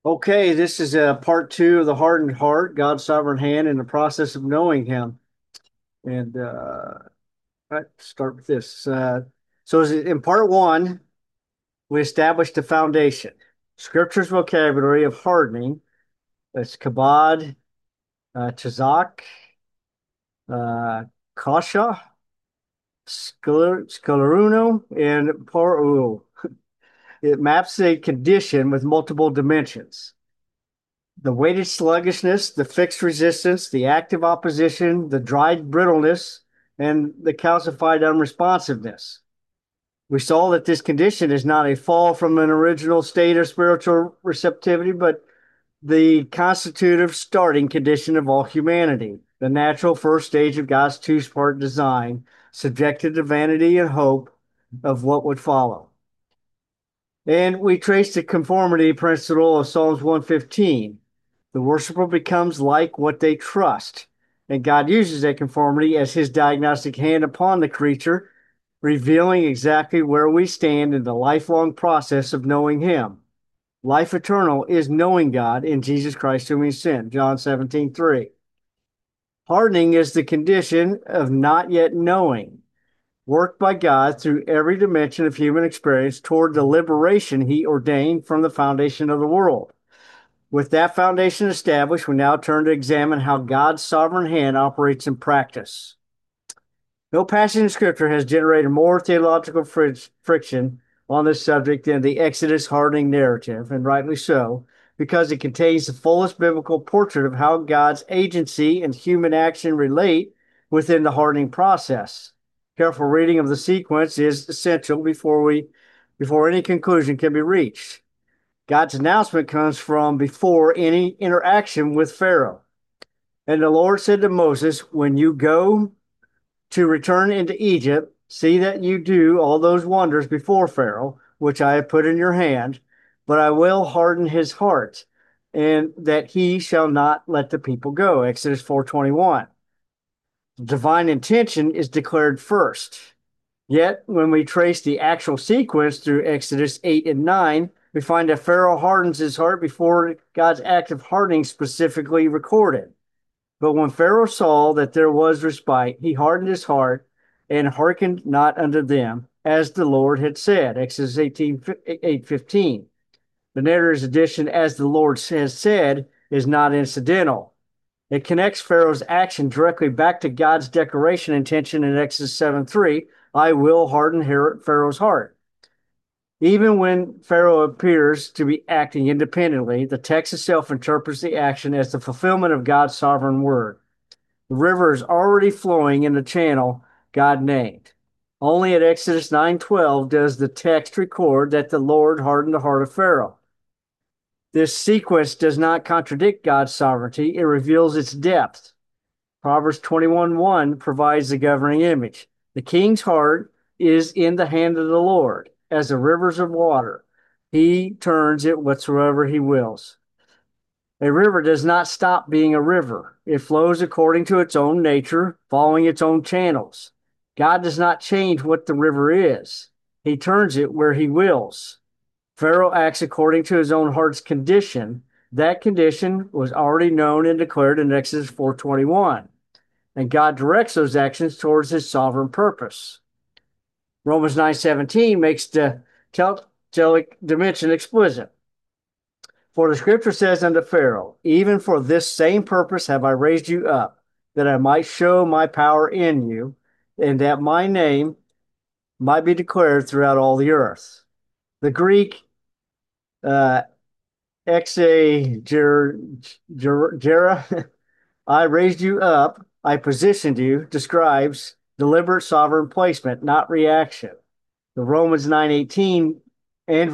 Okay, this is part two of the hardened heart, God's sovereign hand in the process of knowing Him. And let's start with this. In part one, we established the foundation. Scripture's vocabulary of hardening. That's kabod, chazak, uh, kasha, scaleruno, and paru. It maps a condition with multiple dimensions. The weighted sluggishness, the fixed resistance, the active opposition, the dried brittleness, and the calcified unresponsiveness. We saw that this condition is not a fall from an original state of spiritual receptivity, but the constitutive starting condition of all humanity, the natural first stage of God's two-part design, subjected to vanity and hope of what would follow. And we trace the conformity principle of Psalms 115. The worshiper becomes like what they trust. And God uses that conformity as his diagnostic hand upon the creature, revealing exactly where we stand in the lifelong process of knowing him. Life eternal is knowing God in Jesus Christ whom we sent. John 17:3. Hardening is the condition of not yet knowing, worked by God through every dimension of human experience toward the liberation he ordained from the foundation of the world. With that foundation established, we now turn to examine how God's sovereign hand operates in practice. No passage in Scripture has generated more theological friction on this subject than the Exodus hardening narrative, and rightly so, because it contains the fullest biblical portrait of how God's agency and human action relate within the hardening process. Careful reading of the sequence is essential before any conclusion can be reached. God's announcement comes from before any interaction with Pharaoh. And the Lord said to Moses, when you go to return into Egypt, see that you do all those wonders before Pharaoh, which I have put in your hand, but I will harden his heart, and that he shall not let the people go. Exodus 4:21. The divine intention is declared first. Yet, when we trace the actual sequence through Exodus 8 and 9, we find that Pharaoh hardens his heart before God's act of hardening specifically recorded. But when Pharaoh saw that there was respite, he hardened his heart and hearkened not unto them, as the Lord had said. Exodus 8:15. The narrator's addition, as the Lord has said, is not incidental. It connects Pharaoh's action directly back to God's declaration intention in Exodus 7:3, I will harden Pharaoh's heart. Even when Pharaoh appears to be acting independently, the text itself interprets the action as the fulfillment of God's sovereign word. The river is already flowing in the channel God named. Only at Exodus 9:12 does the text record that the Lord hardened the heart of Pharaoh. This sequence does not contradict God's sovereignty, it reveals its depth. Proverbs 21:1 provides the governing image. The king's heart is in the hand of the Lord, as the rivers of water. He turns it whatsoever he wills. A river does not stop being a river. It flows according to its own nature, following its own channels. God does not change what the river is. He turns it where he wills. Pharaoh acts according to his own heart's condition. That condition was already known and declared in Exodus 4:21. And God directs those actions towards his sovereign purpose. Romans 9:17 makes the telic dimension explicit. For the scripture says unto Pharaoh, even for this same purpose have I raised you up, that I might show my power in you, and that my name might be declared throughout all the earth. The Greek uh, exagera, I raised you up, I positioned you, describes deliberate sovereign placement, not reaction. The Romans 9:18 and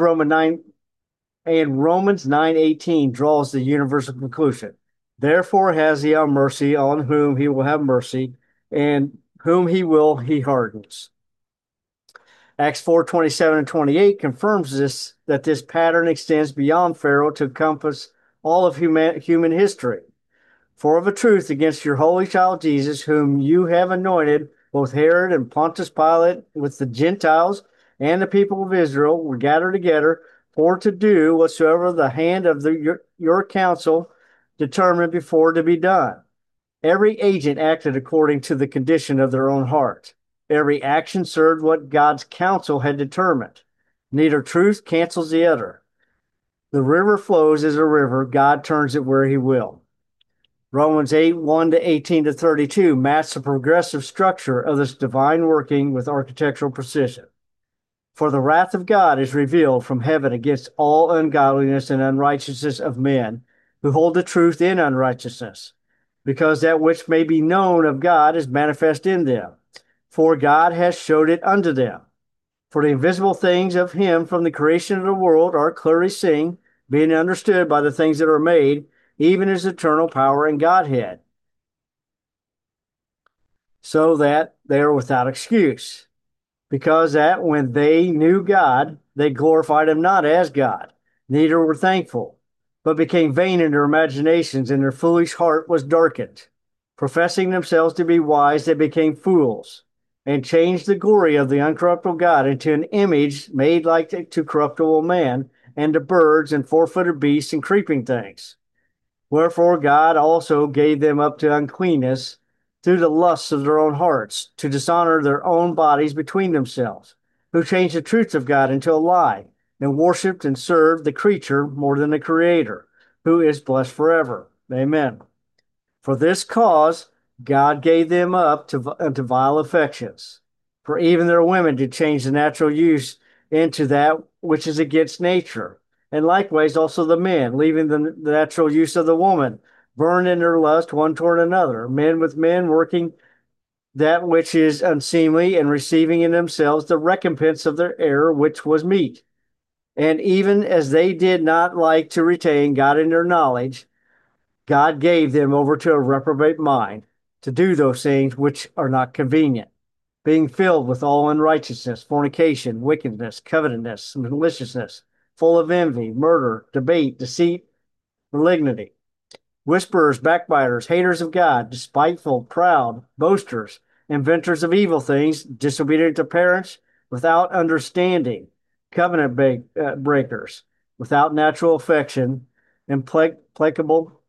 Romans 9:18 draws the universal conclusion. Therefore has he mercy on whom he will have mercy, and whom he will he hardens. Acts 4:27 and 28 confirms that this pattern extends beyond Pharaoh to encompass all of human history. For of a truth, against your holy child Jesus, whom you have anointed, both Herod and Pontius Pilate with the Gentiles and the people of Israel were gathered together for to do whatsoever the hand of your counsel determined before to be done. Every agent acted according to the condition of their own heart. Every action served what God's counsel had determined. Neither truth cancels the other. The river flows as a river. God turns it where he will. Romans 8, 1 to 18 to 32 match the progressive structure of this divine working with architectural precision. For the wrath of God is revealed from heaven against all ungodliness and unrighteousness of men who hold the truth in unrighteousness, because that which may be known of God is manifest in them. For God has showed it unto them. For the invisible things of him from the creation of the world are clearly seen, being understood by the things that are made, even his eternal power and Godhead, so that they are without excuse. Because that when they knew God, they glorified him not as God, neither were thankful, but became vain in their imaginations, and their foolish heart was darkened. Professing themselves to be wise, they became fools, and changed the glory of the uncorruptible God into an image made like to corruptible man, and to birds, and four-footed beasts, and creeping things. Wherefore God also gave them up to uncleanness through the lusts of their own hearts, to dishonor their own bodies between themselves, who changed the truth of God into a lie, and worshipped and served the creature more than the Creator, who is blessed forever. Amen. For this cause God gave them up unto vile affections. For even their women did change the natural use into that which is against nature. And likewise also the men, leaving the natural use of the woman, burned in their lust one toward another, men with men working that which is unseemly, and receiving in themselves the recompense of their error, which was meat. And even as they did not like to retain God in their knowledge, God gave them over to a reprobate mind to do those things which are not convenient, being filled with all unrighteousness, fornication, wickedness, covetousness, maliciousness, full of envy, murder, debate, deceit, malignity, whisperers, backbiters, haters of God, despiteful, proud, boasters, inventors of evil things, disobedient to parents, without understanding, covenant breakers, without natural affection, implacable,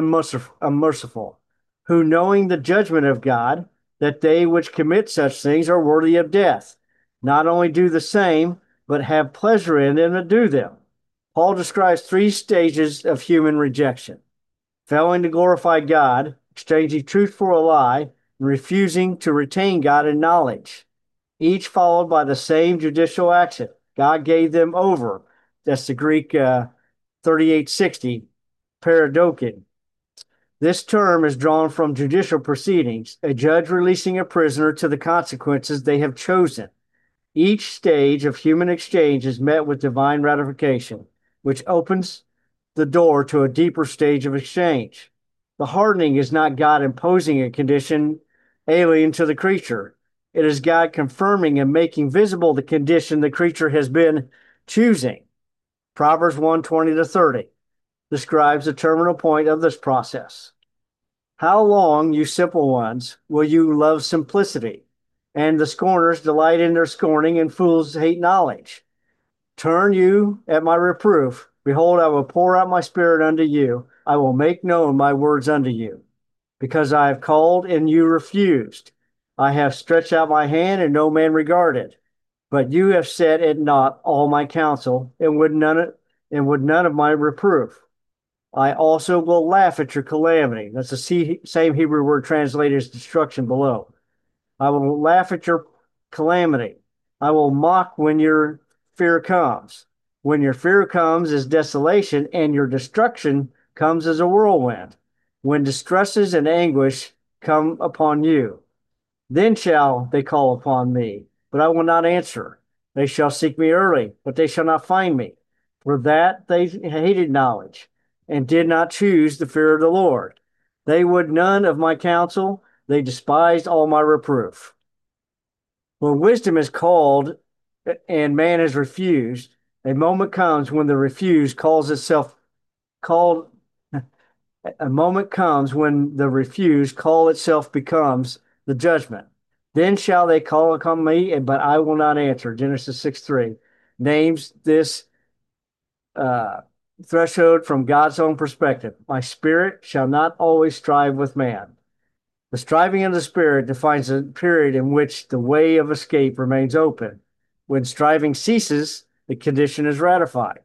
unmerciful, who knowing the judgment of God, that they which commit such things are worthy of death, not only do the same, but have pleasure in them that do them. Paul describes three stages of human rejection: failing to glorify God, exchanging truth for a lie, and refusing to retain God in knowledge, each followed by the same judicial action. God gave them over. That's the Greek 3860, paradokin. This term is drawn from judicial proceedings, a judge releasing a prisoner to the consequences they have chosen. Each stage of human exchange is met with divine ratification, which opens the door to a deeper stage of exchange. The hardening is not God imposing a condition alien to the creature. It is God confirming and making visible the condition the creature has been choosing. Proverbs 1:20 to 30 describes the terminal point of this process. How long, you simple ones, will you love simplicity? And the scorners delight in their scorning, and fools hate knowledge. Turn you at my reproof. Behold, I will pour out my spirit unto you. I will make known my words unto you. Because I have called and you refused. I have stretched out my hand and no man regarded. But you have set at naught all my counsel, and would none of my reproof. I also will laugh at your calamity. That's the same Hebrew word translated as destruction below. I will laugh at your calamity. I will mock when your fear comes. When your fear comes as desolation, and your destruction comes as a whirlwind. When distresses and anguish come upon you, then shall they call upon me, but I will not answer. They shall seek me early, but they shall not find me. For that they hated knowledge, and did not choose the fear of the Lord. They would none of my counsel, they despised all my reproof. When wisdom is called and man is refused, a moment comes when the refused calls itself called a moment comes when the refused call itself becomes the judgment. Then shall they call upon me, but I will not answer. Genesis 6:3 names this uh, threshold from God's own perspective. My spirit shall not always strive with man. The striving of the spirit defines a period in which the way of escape remains open. When striving ceases, the condition is ratified.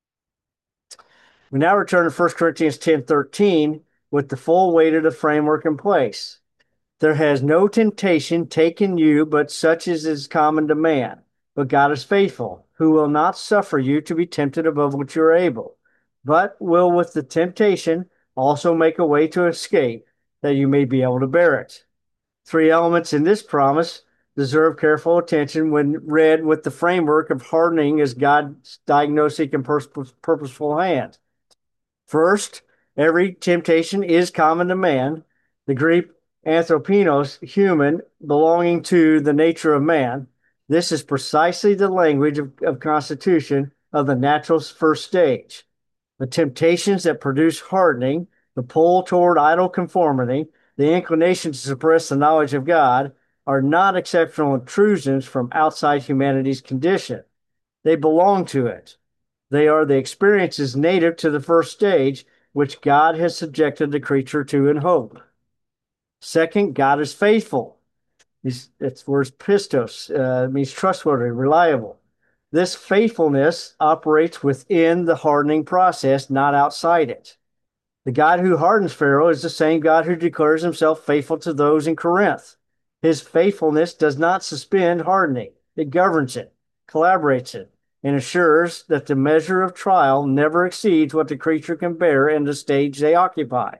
We now return to 1 Corinthians 10:13 with the full weight of the framework in place. There has no temptation taken you but such as is common to man. But God is faithful, who will not suffer you to be tempted above what you are able, but will with the temptation also make a way to escape, that you may be able to bear it. Three elements in this promise deserve careful attention when read with the framework of hardening as God's diagnostic and purposeful hand. First, every temptation is common to man. The Greek anthropinos, human, belonging to the nature of man. This is precisely the language of constitution of the natural first stage. The temptations that produce hardening, the pull toward idol conformity, the inclination to suppress the knowledge of God, are not exceptional intrusions from outside humanity's condition. They belong to it. They are the experiences native to the first stage, which God has subjected the creature to in hope. Second, God is faithful. That's word pistos, means trustworthy, reliable. This faithfulness operates within the hardening process, not outside it. The God who hardens Pharaoh is the same God who declares himself faithful to those in Corinth. His faithfulness does not suspend hardening. It governs it, collaborates it, and assures that the measure of trial never exceeds what the creature can bear in the stage they occupy.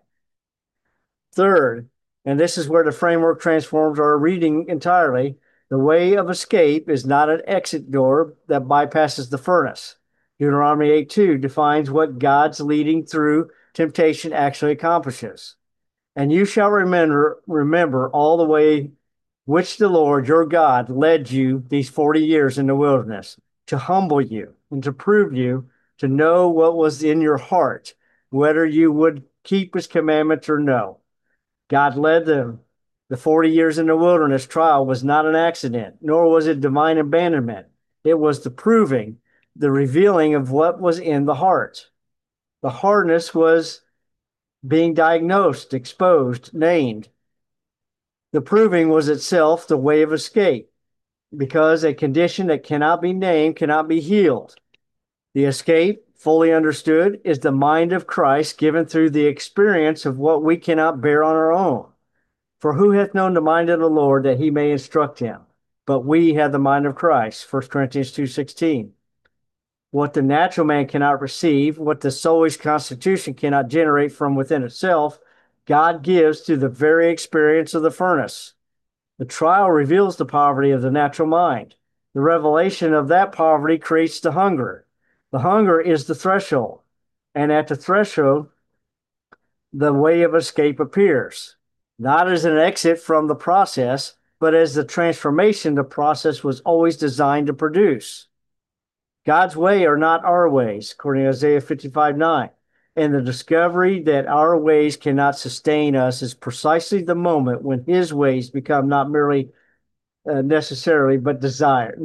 Third, and this is where the framework transforms our reading entirely, the way of escape is not an exit door that bypasses the furnace. Deuteronomy 8:2 defines what God's leading through temptation actually accomplishes. And you shall remember all the way which the Lord your God led you these 40 years in the wilderness, to humble you and to prove you, to know what was in your heart, whether you would keep his commandments or no. God led them. The 40 years in the wilderness trial was not an accident, nor was it divine abandonment. It was the proving, the revealing of what was in the heart. The hardness was being diagnosed, exposed, named. The proving was itself the way of escape, because a condition that cannot be named cannot be healed. The escape, fully understood, is the mind of Christ given through the experience of what we cannot bear on our own. For who hath known the mind of the Lord that he may instruct him? But we have the mind of Christ, 1 Corinthians 2:16. What the natural man cannot receive, what the soulish constitution cannot generate from within itself, God gives through the very experience of the furnace. The trial reveals the poverty of the natural mind. The revelation of that poverty creates the hunger. The hunger is the threshold, and at the threshold, the way of escape appears, not as an exit from the process, but as the transformation the process was always designed to produce. God's way are not our ways, according to Isaiah 55:9. And the discovery that our ways cannot sustain us is precisely the moment when his ways become not merely necessary but desired.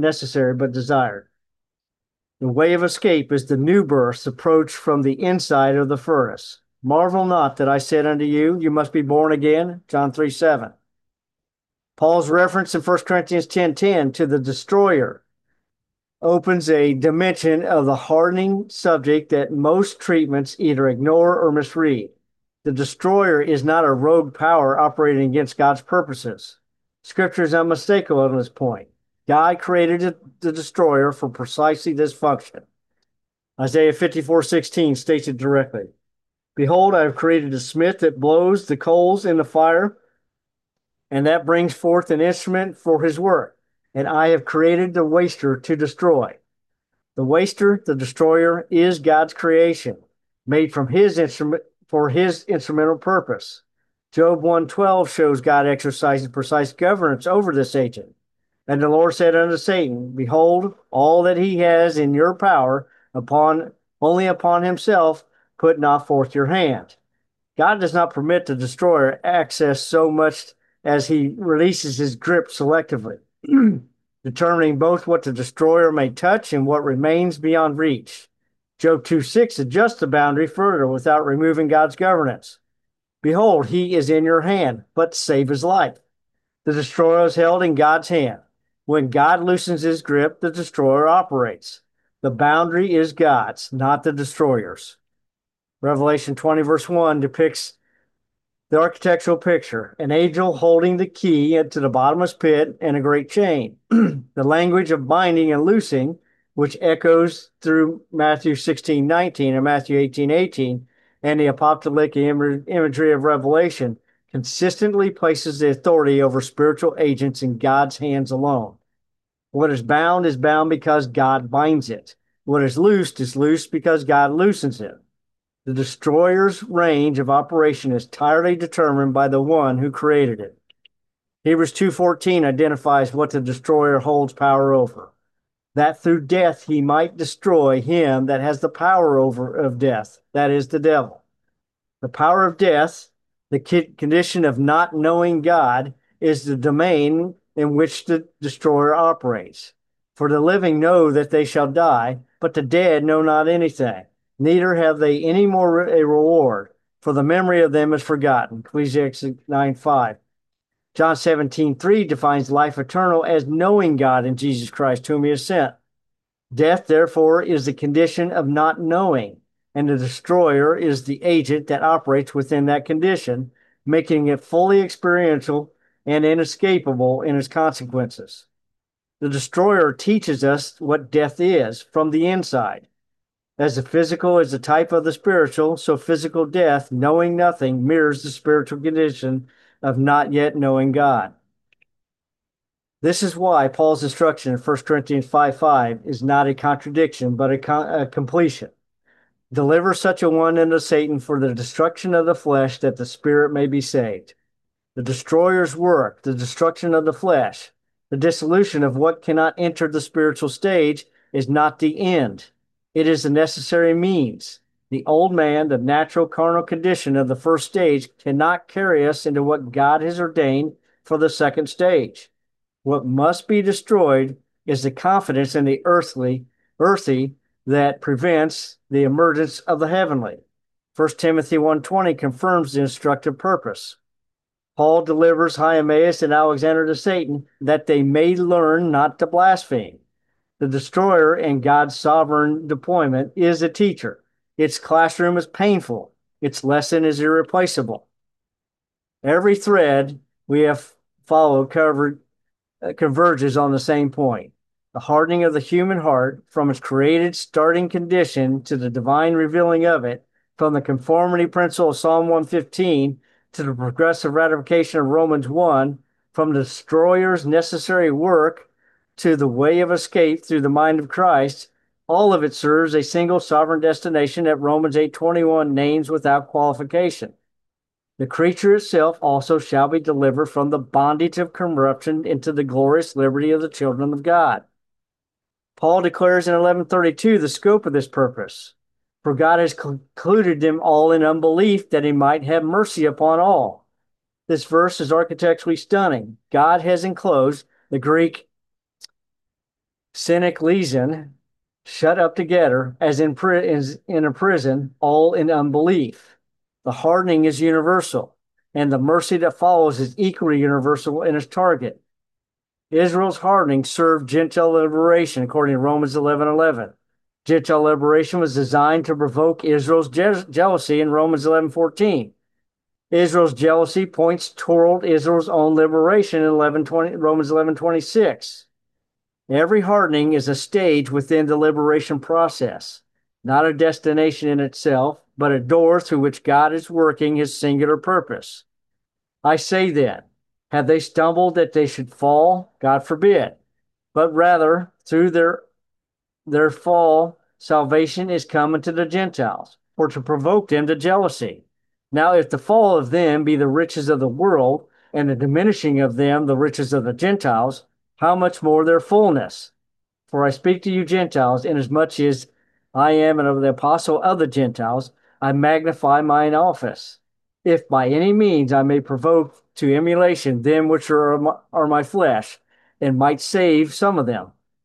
The way of escape is the new birth's approach from the inside of the furnace. Marvel not that I said unto you, you must be born again, John 3:7. Paul's reference in 1 Corinthians 10:10 to the destroyer opens a dimension of the hardening subject that most treatments either ignore or misread. The destroyer is not a rogue power operating against God's purposes. Scripture is unmistakable on this point. God created the destroyer for precisely this function. Isaiah 54:16 states it directly. Behold, I have created a smith that blows the coals in the fire, and that brings forth an instrument for his work. And I have created the waster to destroy. The waster, the destroyer, is God's creation, made from his instrument for his instrumental purpose. Job 1:12 shows God exercising precise governance over this agent. And the Lord said unto Satan, behold, all that he has in your power, only upon himself put not forth your hand. God does not permit the destroyer access so much as he releases his grip selectively, determining both what the destroyer may touch and what remains beyond reach. Job 2:6 adjusts the boundary further without removing God's governance. Behold, he is in your hand, but save his life. The destroyer is held in God's hand. When God loosens his grip, the destroyer operates. The boundary is God's, not the destroyer's. Revelation 20, verse 1 depicts the architectural picture: an angel holding the key to the bottomless pit and a great chain. The language of binding and loosing, which echoes through Matthew 16:19 and Matthew 18:18, and the apocalyptic imagery of Revelation, consistently places the authority over spiritual agents in God's hands alone. What is bound because God binds it. What is loosed because God loosens it. The destroyer's range of operation is entirely determined by the one who created it. Hebrews 2:14 identifies what the destroyer holds power over: that through death he might destroy him that has the power of death, that is, the devil. The power of death, the condition of not knowing God, is the domain in which the destroyer operates. For the living know that they shall die, but the dead know not anything, neither have they any more a reward, for the memory of them is forgotten. Ecclesiastes 9:5. John 17:3 defines life eternal as knowing God in Jesus Christ, whom he has sent. Death, therefore, is the condition of not knowing, and the destroyer is the agent that operates within that condition, making it fully experiential and inescapable in its consequences. The destroyer teaches us what death is from the inside. As the physical is the type of the spiritual, so physical death, knowing nothing, mirrors the spiritual condition of not yet knowing God. This is why Paul's instruction in 1 Corinthians 5:5 is not a contradiction, but a completion. Deliver such a one unto Satan for the destruction of the flesh, that the spirit may be saved. The destroyer's work, the destruction of the flesh, the dissolution of what cannot enter the spiritual stage, is not the end. It is the necessary means. The old man, the natural carnal condition of the first stage, cannot carry us into what God has ordained for the second stage. What must be destroyed is the confidence in the earthy that prevents the emergence of the heavenly. 1 Timothy 1:20 confirms the instructive purpose. Paul delivers Hymenaeus and Alexander to Satan, that they may learn not to blaspheme. The destroyer in God's sovereign deployment is a teacher. Its classroom is painful. Its lesson is irreplaceable. Every thread we have followed converges on the same point: the hardening of the human heart from its created starting condition to the divine revealing of it, from the conformity principle of Psalm 115 to the progressive ratification of Romans 1, from the destroyer's necessary work to the way of escape through the mind of Christ. All of it serves a single sovereign destination that Romans 8:21 names without qualification. The creature itself also shall be delivered from the bondage of corruption into the glorious liberty of the children of God. Paul declares in 11:32 the scope of this purpose: for God has concluded them all in unbelief, that he might have mercy upon all. This verse is architecturally stunning. God has enclosed, the Greek syneklesion, shut up together as in a prison, all in unbelief. The hardening is universal, and the mercy that follows is equally universal in its target. Israel's hardening served Gentile liberation, according to Romans 11:11. Gentile liberation was designed to provoke Israel's jealousy in Romans 11:14. Israel's jealousy points toward Israel's own liberation in Romans 11:26. Every hardening is a stage within the liberation process, not a destination in itself, but a door through which God is working his singular purpose. I say then, have they stumbled that they should fall? God forbid. But rather, through their fall, salvation is come unto the Gentiles, for to provoke them to jealousy. Now, if the fall of them be the riches of the world, and the diminishing of them the riches of the Gentiles, how much more their fullness? For I speak to you Gentiles, inasmuch as I am the apostle of the Gentiles, I magnify mine office, if by any means I may provoke to emulation them which are my flesh, and might save some of them.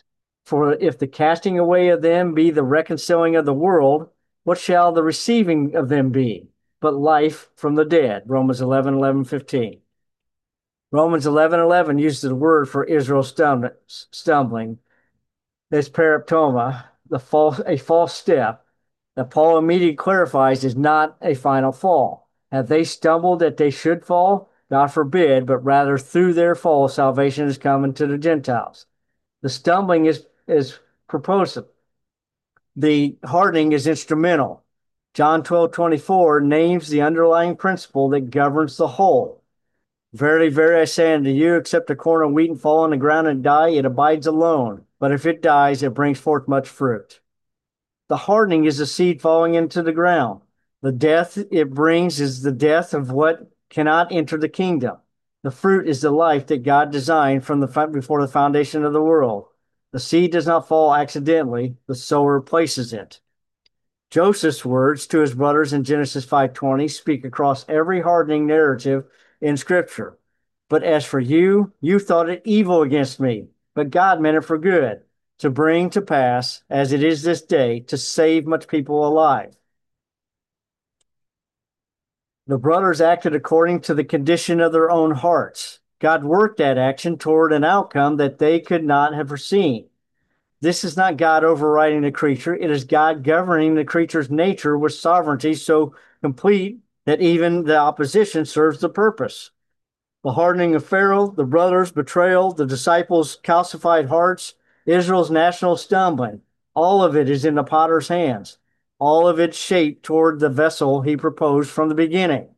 For if the casting away of them be the reconciling of the world, what shall the receiving of them be? But life from the dead. Romans 11:11-15. Romans 11:11 uses the word for Israel's stumbling. This paraptoma, a false step, that Paul immediately clarifies is not a final fall. Have they stumbled that they should fall? God forbid, but rather through their fall, salvation is coming to the Gentiles. The stumbling is purposive. The hardening is instrumental. John 12:24 names the underlying principle that governs the whole. Verily, verily, I say unto you, except a corn of wheat fall on the ground and die, it abides alone. But if it dies, it brings forth much fruit. The hardening is the seed falling into the ground. The death it brings is the death of what cannot enter the kingdom. The fruit is the life that God designed from before the foundation of the world. The seed does not fall accidentally. The sower places it. Joseph's words to his brothers in Genesis 5:20 speak across every hardening narrative in Scripture. But as for you, you thought it evil against me, but God meant it for good, to bring to pass, as it is this day, to save much people alive. The brothers acted according to the condition of their own hearts. God worked that action toward an outcome that they could not have foreseen. This is not God overriding the creature. It is God governing the creature's nature with sovereignty so complete that even the opposition serves the purpose. The hardening of Pharaoh, the brothers' betrayal, the disciples' calcified hearts, Israel's national stumbling, all of it is in the potter's hands. All of it shaped toward the vessel he proposed from the beginning.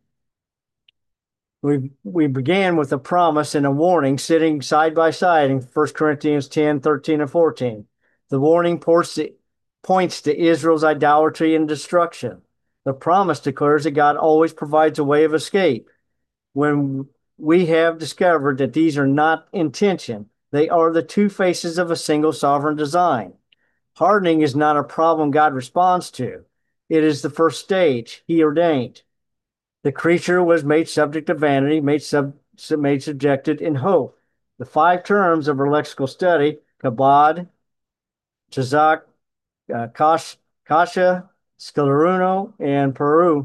We began with a promise and a warning sitting side by side in 1 Corinthians 10:13 and 14. The warning points to Israel's idolatry and destruction. The promise declares that God always provides a way of escape. When we have discovered that these are not intention, they are the two faces of a single sovereign design. Hardening is not a problem God responds to. It is the first stage he ordained. The creature was made subject to vanity, made subjected in hope. The five terms of our lexical study, kabod, chazak, kasha, scleruno, and peru,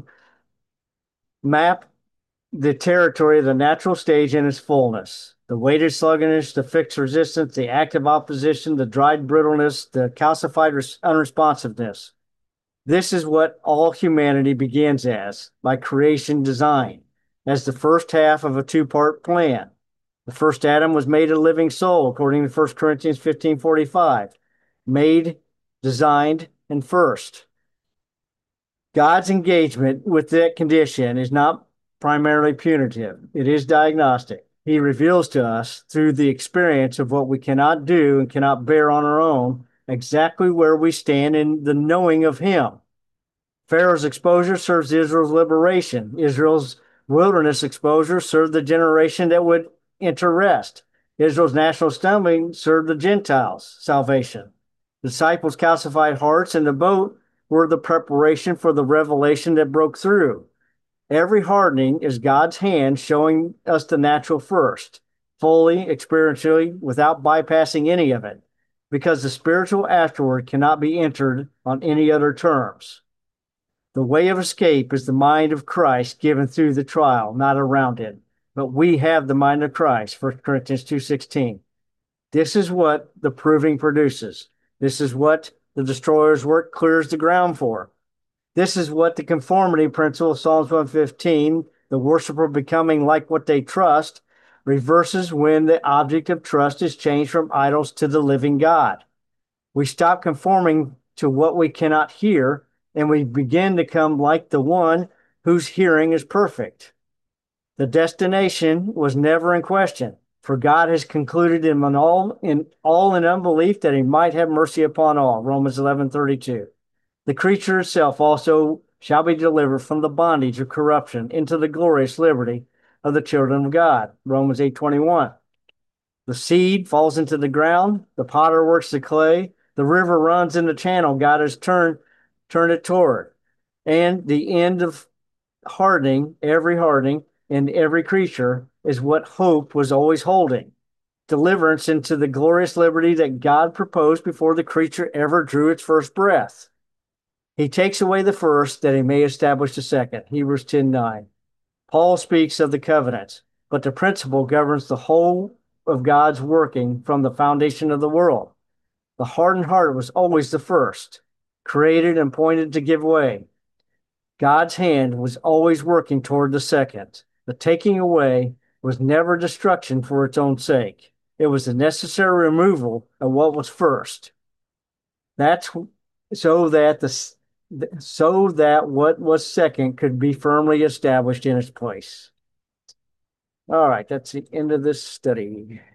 map the territory of the natural stage in its fullness. The weighted sluggishness, the fixed resistance, the active opposition, the dried brittleness, the calcified unresponsiveness. This is what all humanity begins as, by creation design, as the first half of a two-part plan. The first Adam was made a living soul, according to 1 Corinthians 15:45. Made, designed, and first. God's engagement with that condition is not primarily punitive. It is diagnostic. He reveals to us through the experience of what we cannot do and cannot bear on our own exactly where we stand in the knowing of him. Pharaoh's exposure serves Israel's liberation. Israel's wilderness exposure served the generation that would enter rest. Israel's national stumbling served the Gentiles' salvation. The disciples' calcified hearts in the boat were the preparation for the revelation that broke through. Every hardening is God's hand showing us the natural first, fully, experientially, without bypassing any of it, because the spiritual afterward cannot be entered on any other terms. The way of escape is the mind of Christ given through the trial, not around it. But we have the mind of Christ, 1 Corinthians 2:16. This is what the proving produces. This is what the destroyer's work clears the ground for. This is what the conformity principle of Psalms 115, the worshiper becoming like what they trust, reverses when the object of trust is changed from idols to the living God. We stop conforming to what we cannot hear, and we begin to come like the one whose hearing is perfect. The destination was never in question, for God has concluded in all in unbelief that he might have mercy upon all. Romans 11:32. The creature itself also shall be delivered from the bondage of corruption into the glorious liberty of the children of God. Romans 8:21. The seed falls into the ground, the potter works the clay, the river runs in the channel God has turned it toward. And the end of hardening, every hardening in every creature is what hope was always holding. deliverance into the glorious liberty that God proposed before the creature ever drew its first breath. He takes away the first that he may establish the second. Hebrews 10:9. Paul speaks of the covenant, but the principle governs the whole of God's working from the foundation of the world. The hardened heart was always the first, created and pointed to give way. God's hand was always working toward the second. The taking away was never destruction for its own sake. It was the necessary removal of what was first. That's so that what was second could be firmly established in its place. All right, that's the end of this study.